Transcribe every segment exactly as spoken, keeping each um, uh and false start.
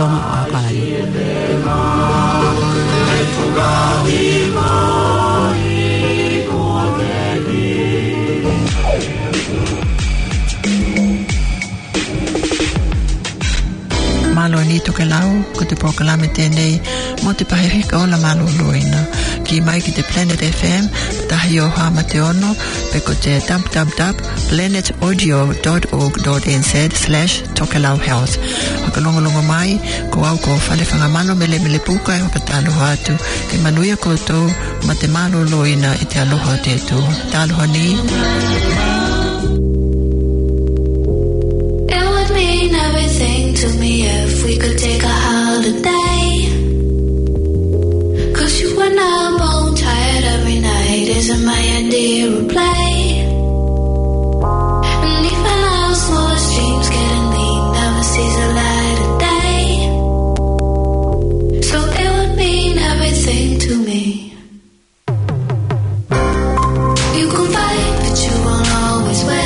tonga o apalai. Malo ni toke lau, ko te proklame tēnei, mo te pahirika o la malo loina. Ki mai ki te Planet F M, tahi o hama te ono, pe ko te w w w dot planet audio dot org dot n z slash toke lau health. Haka longa longa mai, ko au ko whale whangamano mele mele puka e haka tāloha atu, ke manuia koutou, ma te malo loina i te aloha te tu. Tāloha ni. To me if we could take a holiday, 'cause you and I bone tired every night isn't my idea of play. And even our smallest dreams getting lean never sees the light of day. So it would mean everything to me. You can fight but you won't always win.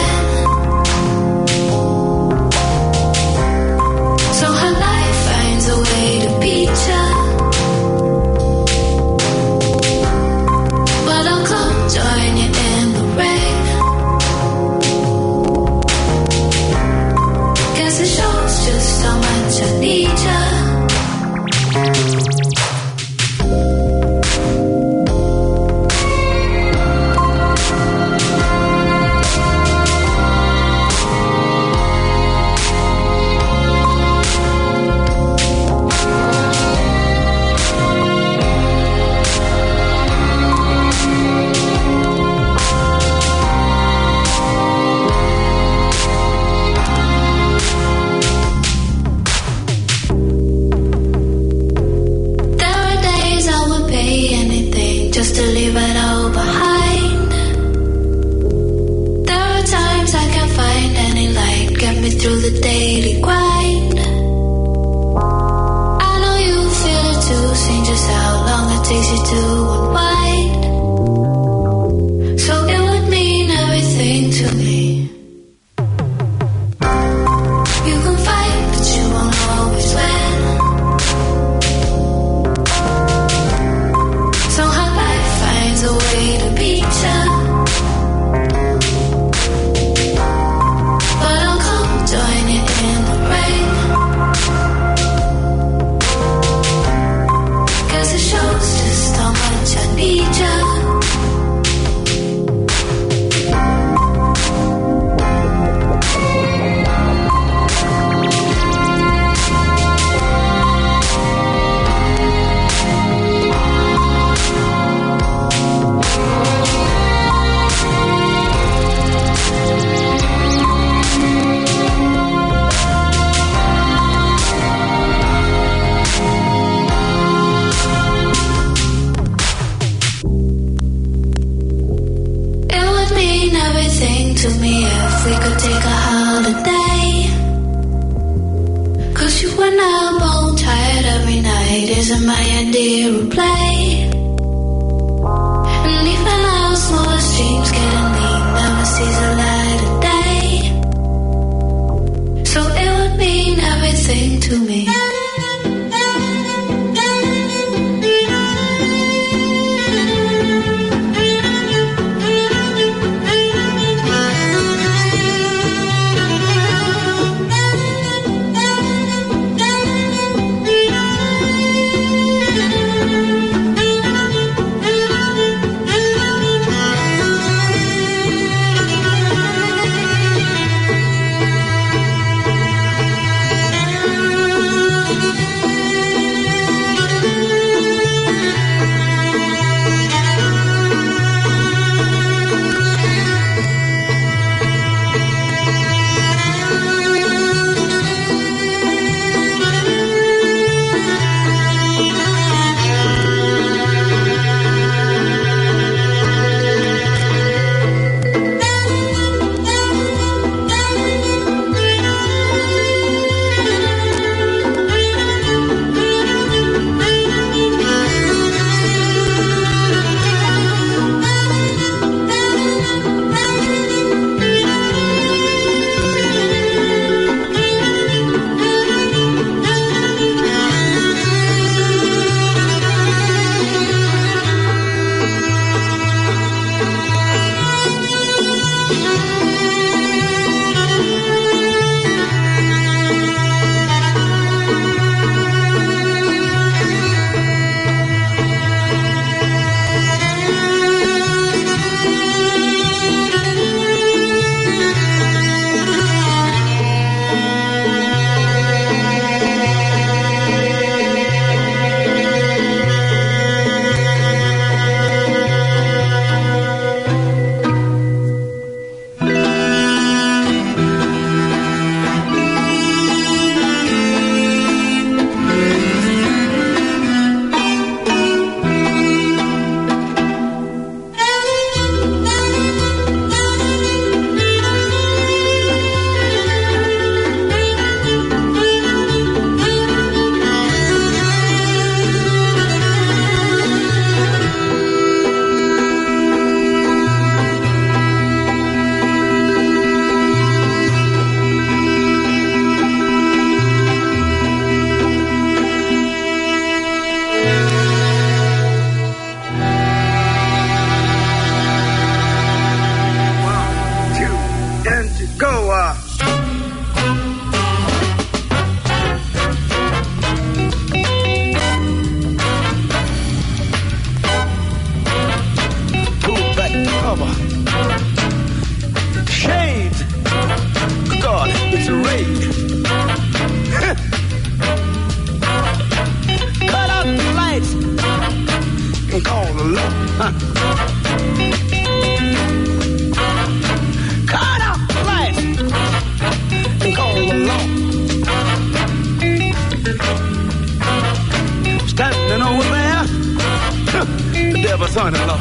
devil's son-in-law.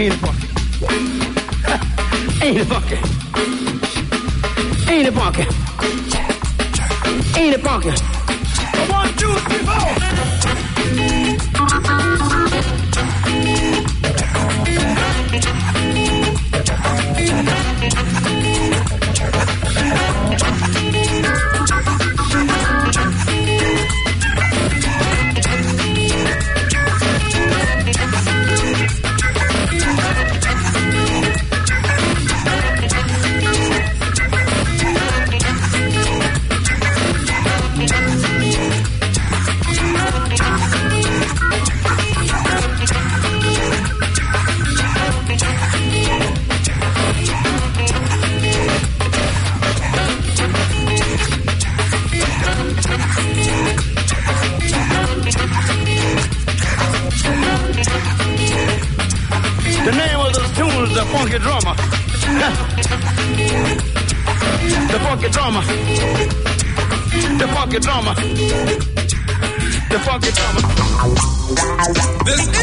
Ain't it funky? Ain't it funky? Ain't it funky? Ain't it funky? One, two, three, four. The funky drummer. The funky drummer. The funky drummer. The funky drummer. This is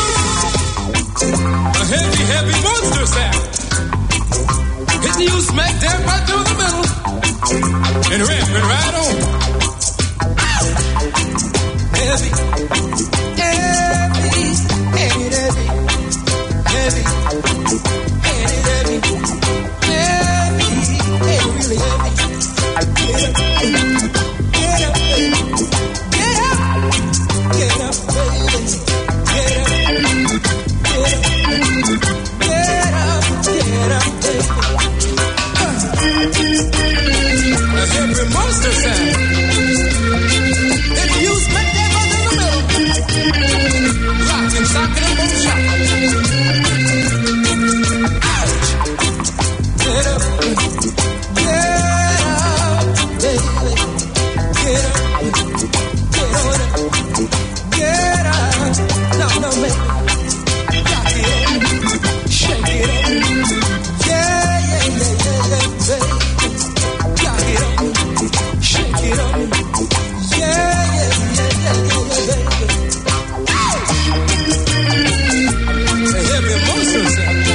a heavy, heavy monster sound. Hitting you smack dab right through the middle and rapping right on. Heavy, heavy, heavy, heavy. Monster sound. If you smack that mother in the middle, rockin', sockin', and boom shot. Ouch! Get up, get up, baby. Get up, get on up, get up. No, no, baby. Rock it up, shake it up. Yeah, yeah, yeah, yeah, yeah, baby. Rock it up. Shake it up, yeah, yeah, yeah, yeah, yeah, yeah. The heavy emotions,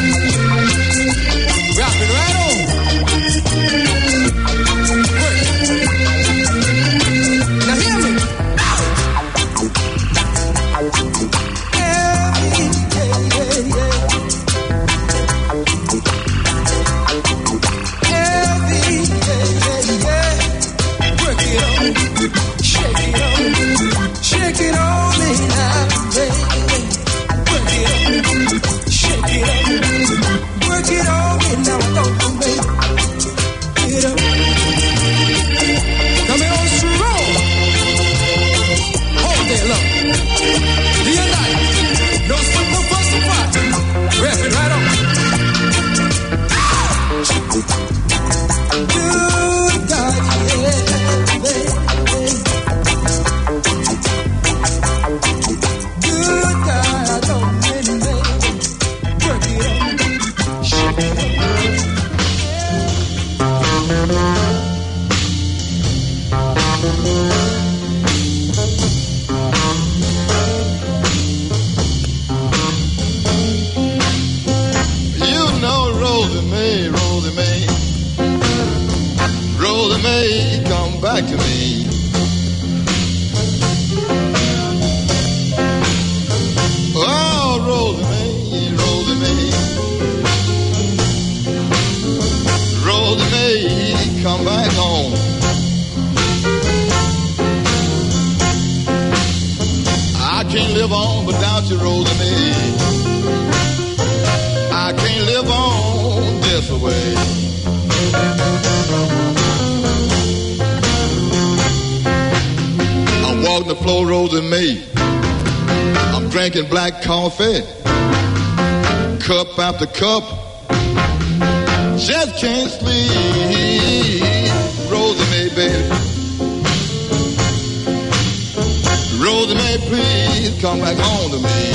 rapping right on. Work. Now hear me. Yeah, yeah, yeah, yeah. Heavy, yeah, yeah, yeah. Work it on, shake it on, shake it on me now, baby. Work it on, shake it on, work it on me now, don't you, baby. Get up, coming on strong, all day long. Day and night, no slip, no fuss, no fight. Rapping right on. Good God, yeah. Back to me. Oh, Rosie Mae, Rosie Mae, Rosie Mae, come back home. I can't live on without you, Rosie Mae. I can't live on this way. Walking the floor, Rosie Mae. I'm drinking black coffee, cup after cup. Just can't sleep, Rosie Mae, baby. Rosie Mae, please come back home to me.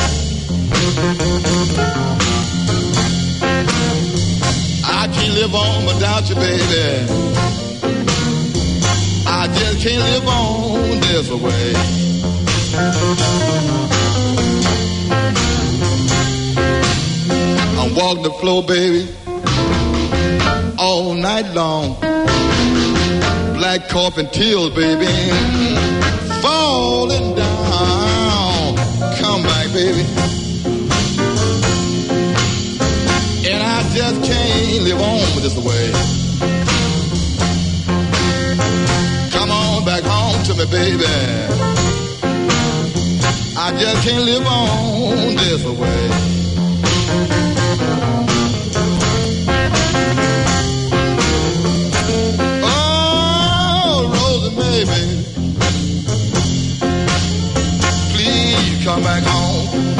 I can't live on without you, baby. I just can't live on this way. walk the floor, baby, all night long. Black coffin tears, baby, falling down. Come back, baby. And I just can't live on this way. Come on back home to me, baby. I just can't live on this way. Oh, Rosie, baby, please come back home.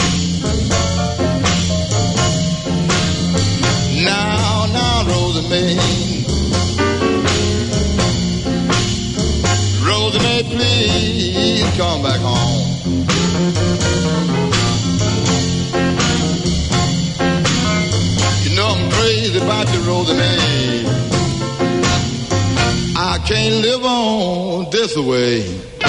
Now, now, Rosie, baby. Rosie, may please come back home. You know I'm crazy about you, Rosie, May. I can't live on this way.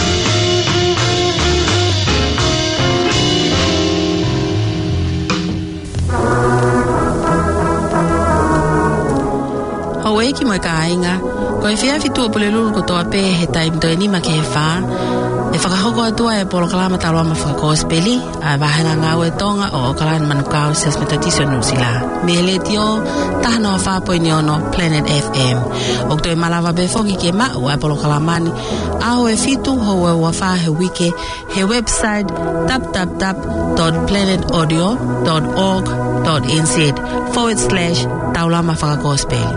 Hawai ki moe ka ainga, ko e whia fitu o pule lulu ko toa pē he taim to e nima ke he whā. E whakahoko atua e polo kalama talo ama whakakospeli, a wahanga ngā ue tonga o kalana manukau ses metatiso nusila. Me le tio, tahana o whāpoi ni ono Planet F M. O to e malawa be foki ke mau e polo kalamani, a ho e fitu ho e wawha he wike, he website w w w dot planet audio dot org dot n z forward slash taulama whakakospeli.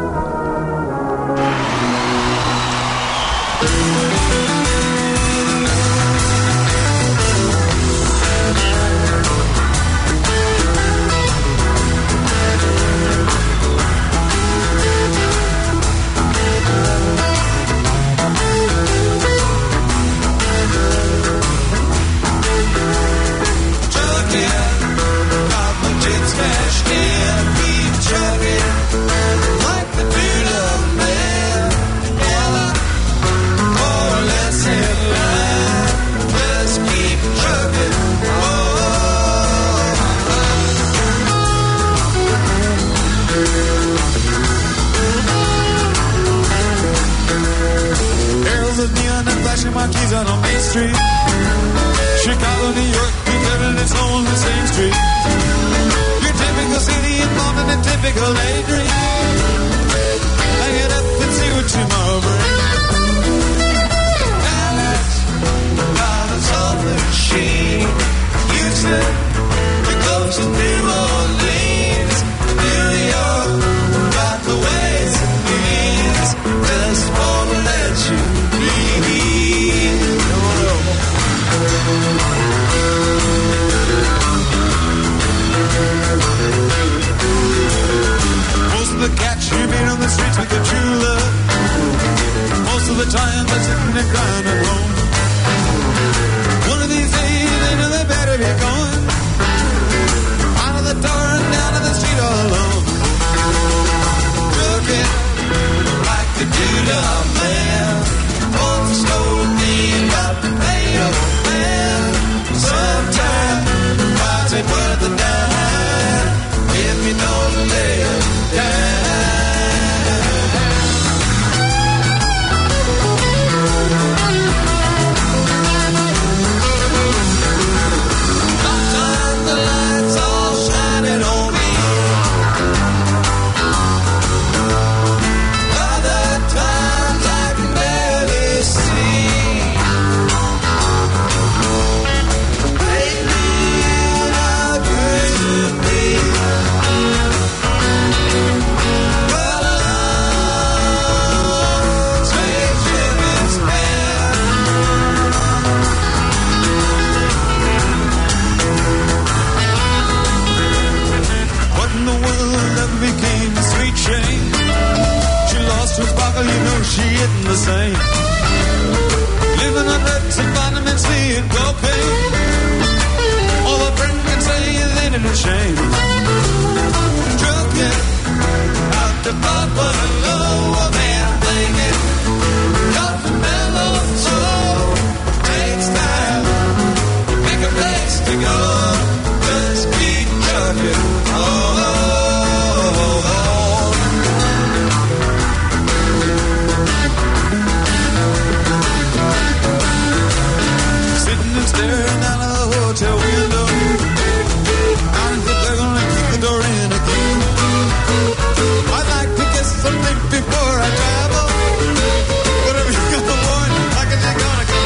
hotel window. I think they're gonna keep the door in again. I'd like to get something before I travel. Whatever you got, boy, I guess you're gonna go.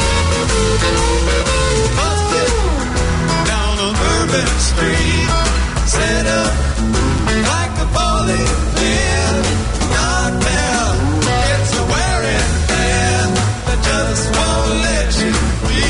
Busted down on Bourbon Street, set up like a bowling pin. Knocked down, it's a wearing thin that just won't let you be.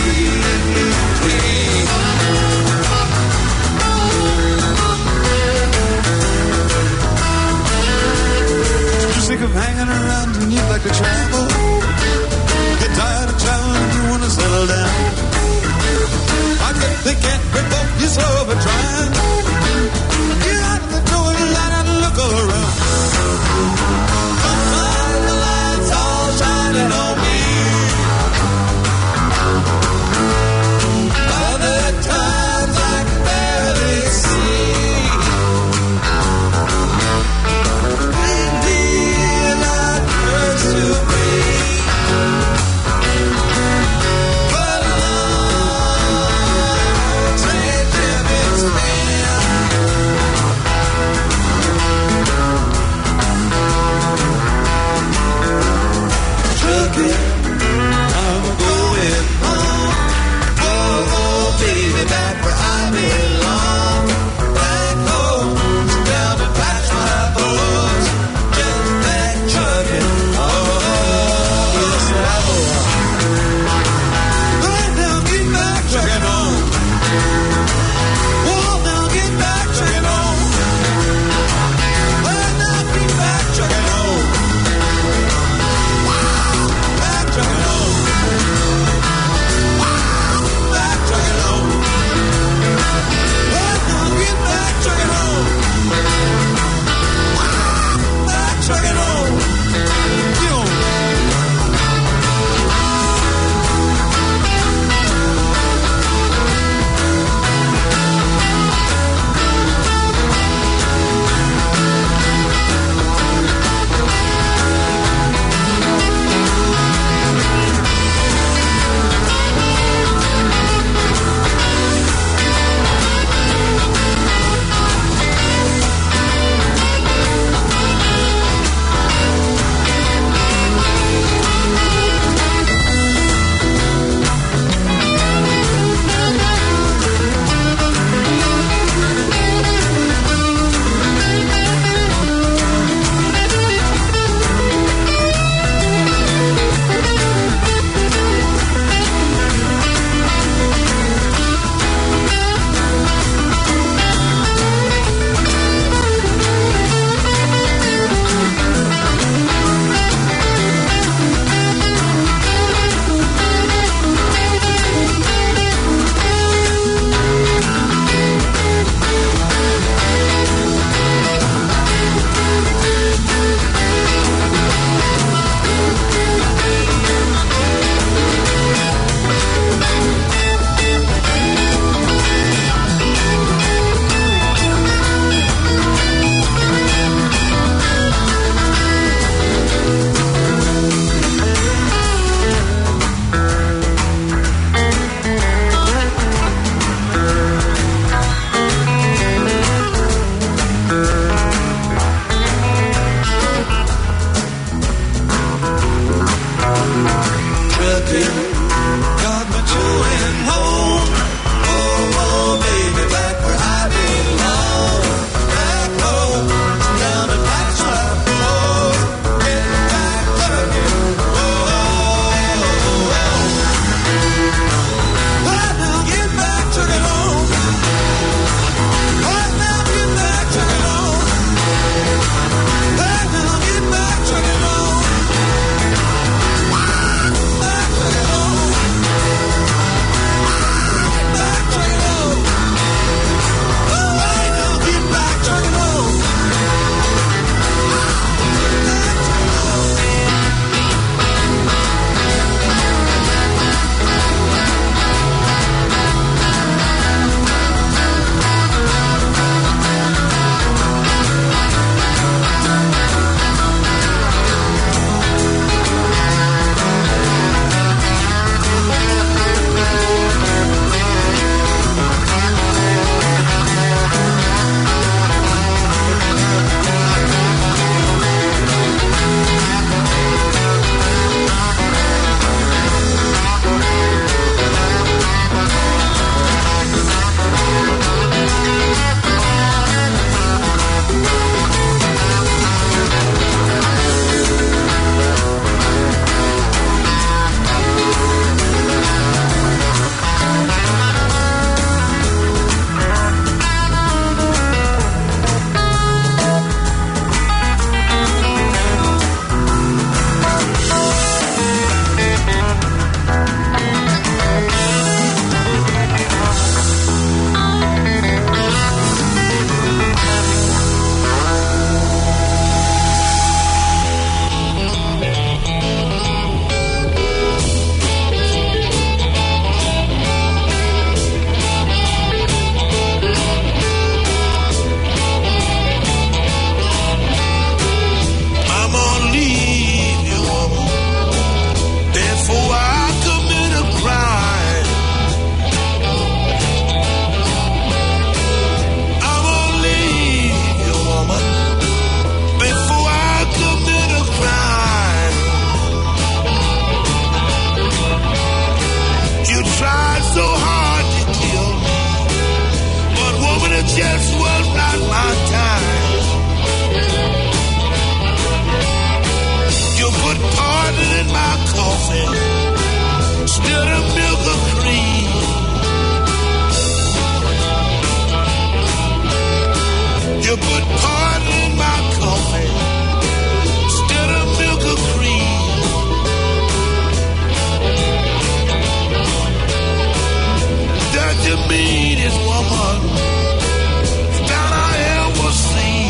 Sick of hanging around and you'd like to travel. Get tired of traveling and you want to settle down. I guess they can't revoke you so over trying. Get out of the door and light out and look all around. Outside the lights all shining on me. Other times I can barely see. just was not my time. You put pardon in my coffee, instead of milk or cream. You put pardon in my coffee, instead of milk or cream. That you meanest woman that I ever seen.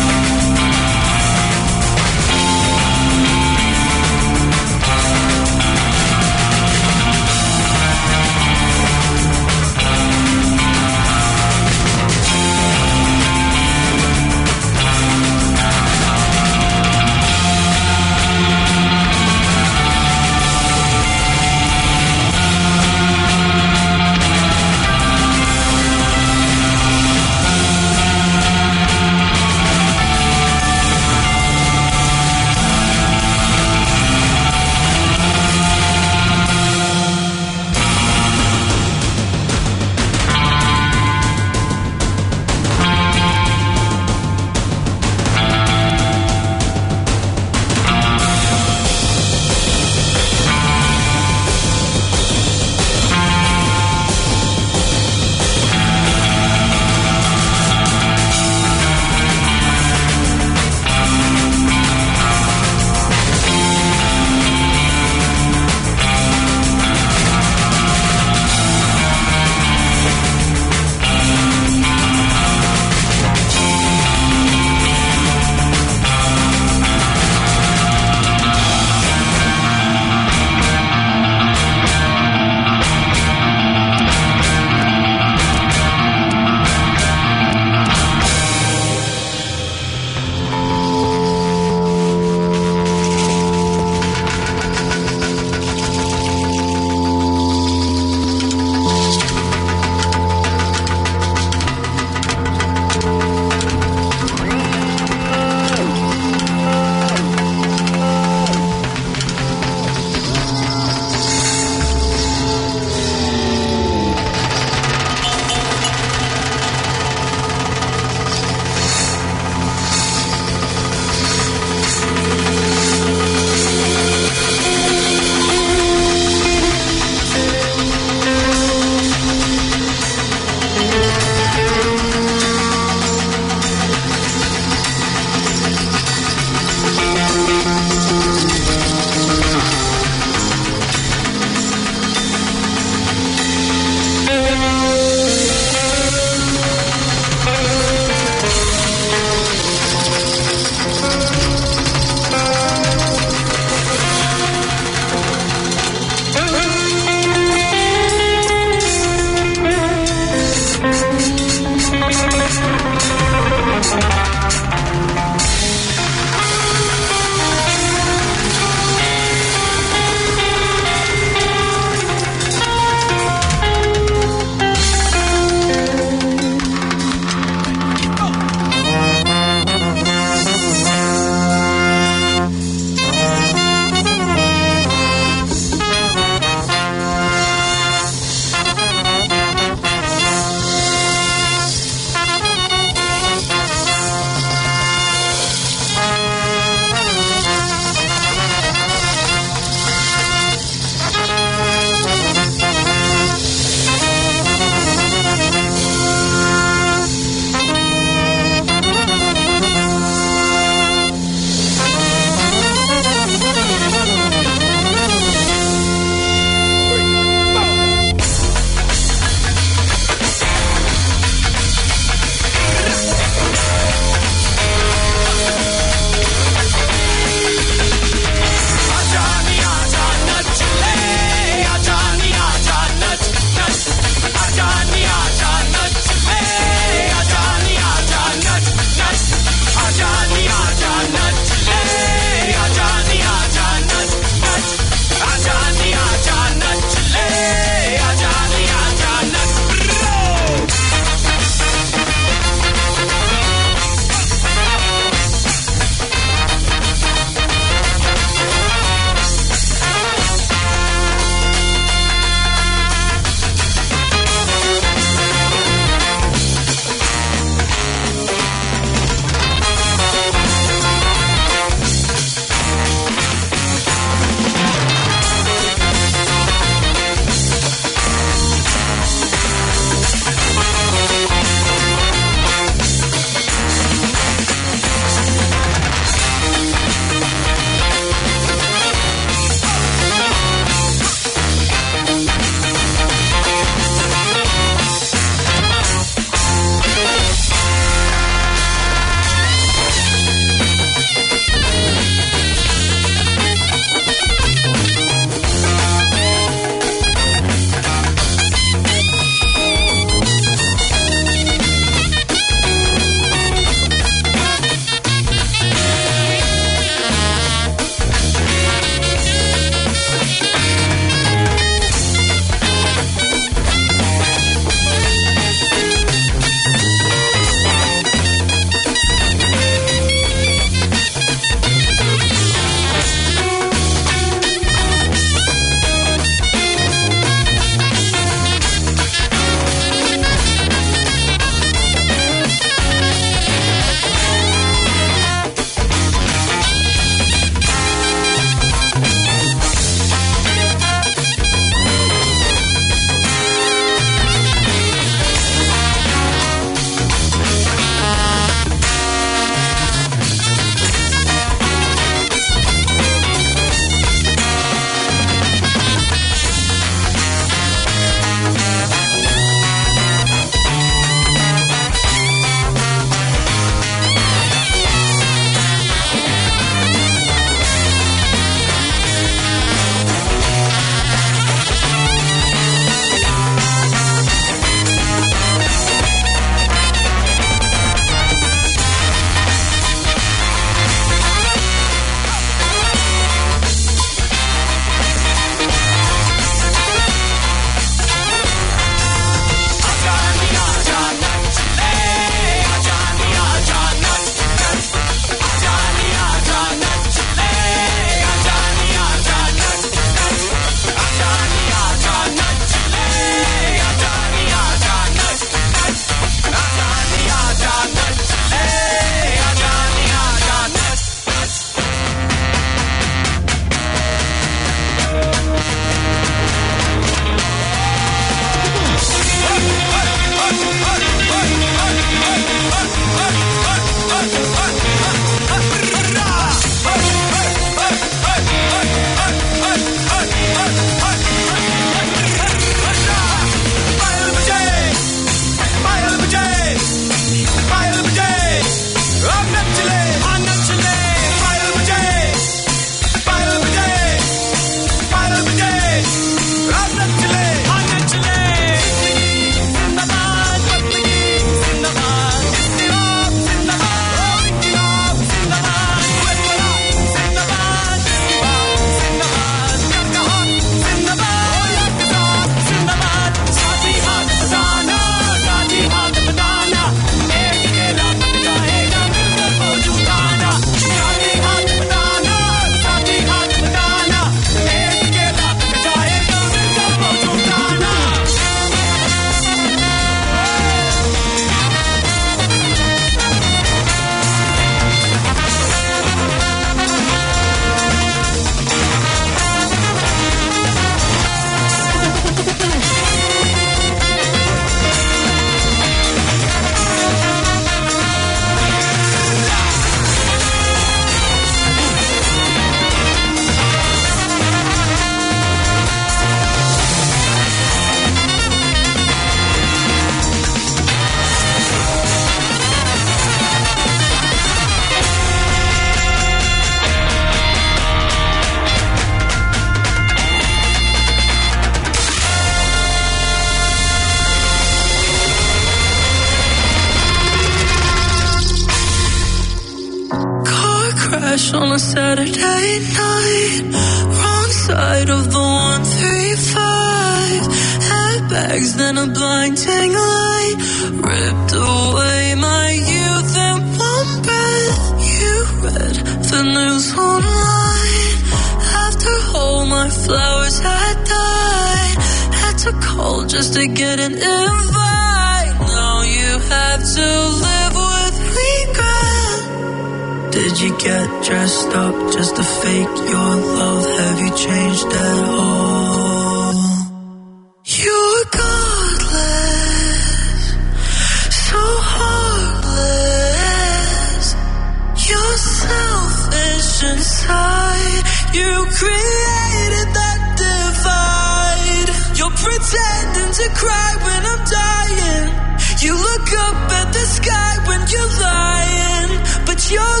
late night, wrong side of the one three five. Had bags, then a blinding light ripped away my youth in one breath. You read the news online after all my flowers had died. Had to call just to get an invite. Now you have to live with regret. Did you get dressed up just to fake your love? Have you changed at all? You're godless, so heartless. You're selfish inside. You created that divide. You're pretending to cry when I'm dying. You look up at the sky when you're lying. But you're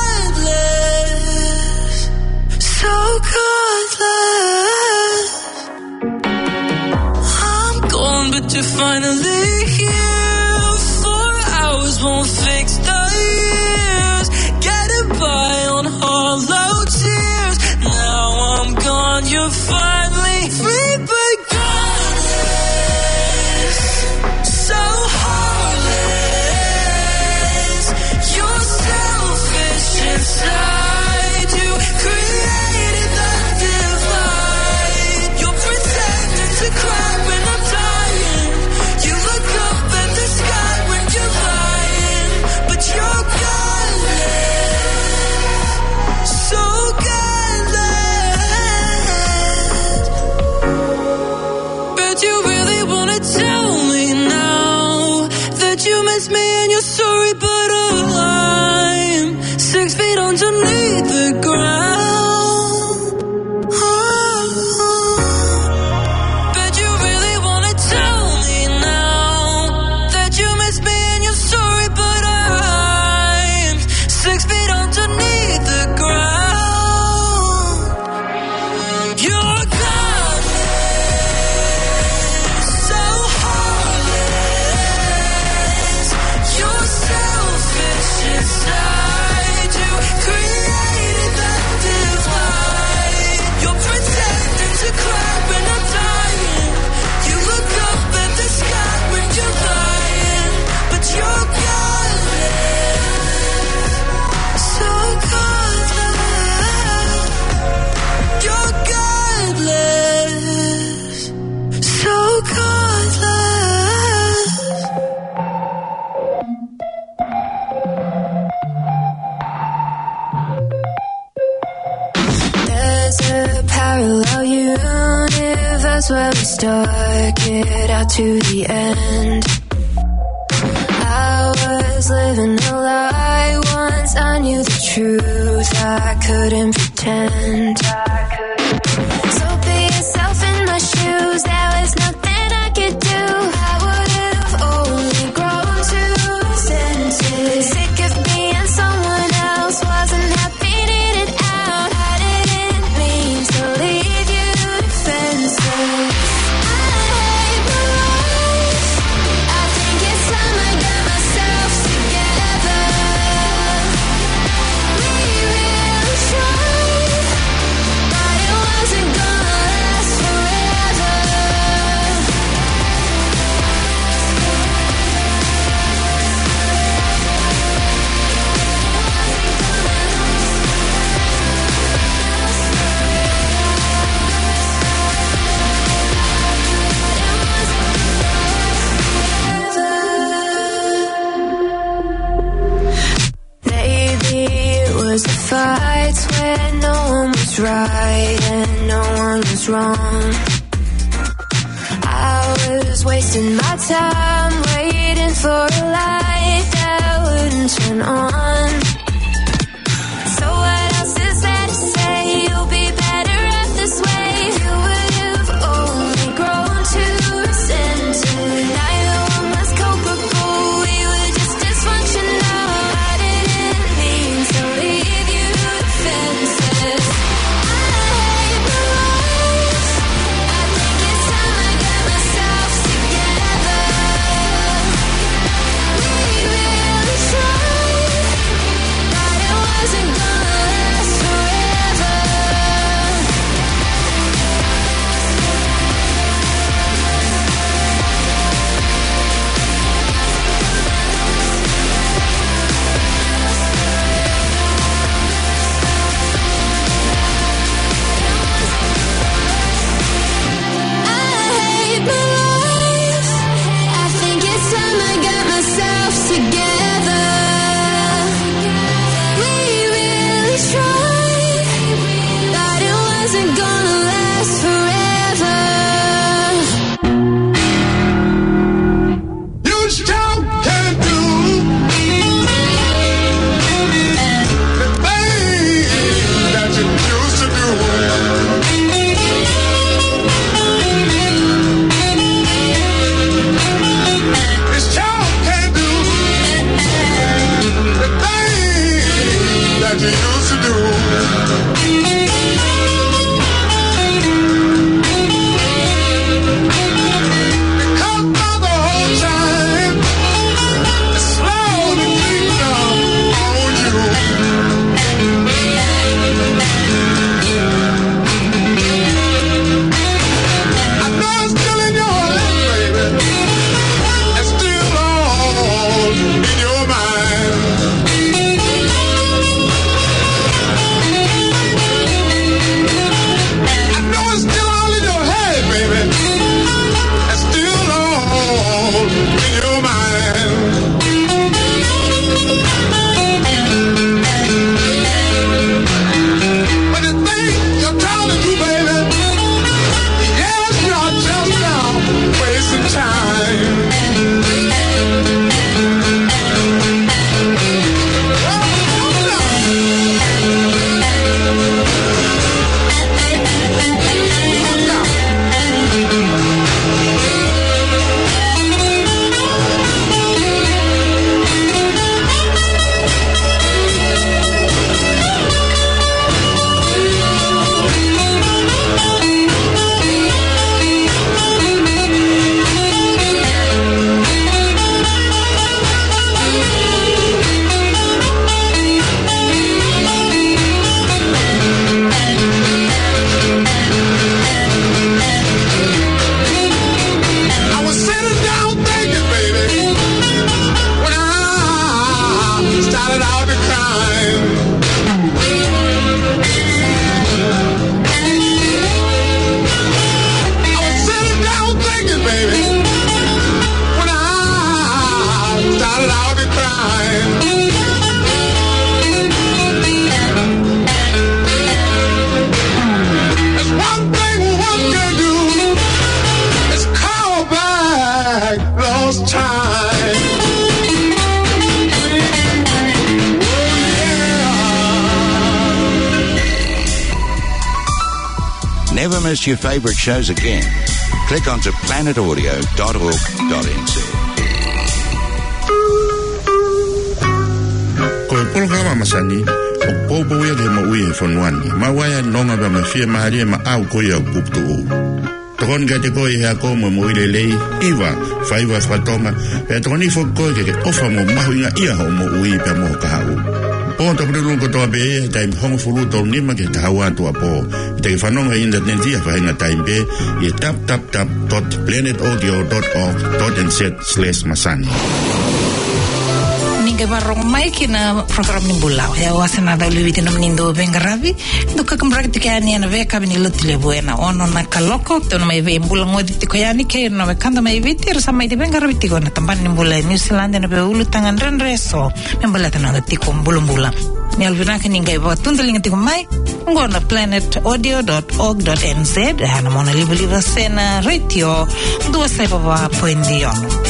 godless, so godless. I'm gone, but you're finally here. Four hours won't fix the years. Getting by on hollow tears. Now I'm gone, you're finally free, but godless, so heartless. You're selfish inside. You created that divide. You're pretending to cry when I'm dying. You look up at the sky when you're lying. But you're godless, so godless. But you really wanna tell me now that you miss me and you're sorry, but I'm six feet underneath the ground. Oh. But you really wanna tell me now that you miss me and you're sorry, but I'm six feet underneath the ground. You're godless, so heartless. You're selfish inside. You created that divide. You're pretending to cry when I'm dying. You look up at the sky when you're lying. But you're godless, so godless. You're godless, so godless. There's a parallel universe where we stuck it out to the end. I was living a lie once I knew the truth. I couldn't pretend. So put yourself in my shoes. There was nothing I could do. I would have only grown two senses. Sick of being someone else. Wasn't happy, needed out. I didn't mean to leave you defenseless. I hate my life. I think it's time I got myself together. We really tried, but it wasn't gonna last forever. Maybe it was the fights where no one was right and no one was wrong. I was wasting my time waiting for a light that wouldn't turn on. So what else is there to say? You'll be better off this way. You would have only grown two senses. Neither one was culpable. We were just dysfunctional. I didn't mean to leave you defenseless. I hate my life. I think it's time I got myself together. We really tried, Never miss your favourite shows again. Click onto planet audio dot org dot n z. Ko programa masani o popo ia de mo ui fonwani ma waya nonga ba ma fie maria ma au ko ia kuptu Tron ga te ko ia ko mo mo ile lei iwa faiwa fatonga e troni fo ko ke ofa mo mahuinga ia ho mo ui pe mo ka hau po to pro ko to be dai hong fulu to ni ma ke ta hawa to po te fanonga internet ia fa ina time be e tap tap tap dot planet audio dot org dot n z slash masani Ninguém barrou mais que na programa Nimbulau. Eu assina da Olivia no menino bem grave. Do que comprar que que ani na veca bem luto le buena. Ono na kaloko, to no mai ve Nimbulau ngodi te koyani ke no ve kanda mai viti sa mai de bem grave te gona tamban Nimbulau New Zealand na be ulu tangan ren reso. Nimbulau te no te ko mbulumbula. Mi alvina ke ninguém va tundelinga te ko mai. Ngona planet audio dot org dot n z ana mona live live sena radio do sai baba poendiono.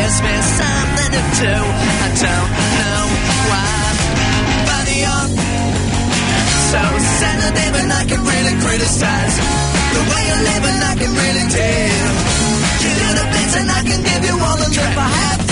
gives me something to do. I don't know why, but you're so sensitive and I can really criticize the way you live and I can really tell. You do the bits and I can give you all the trip I have.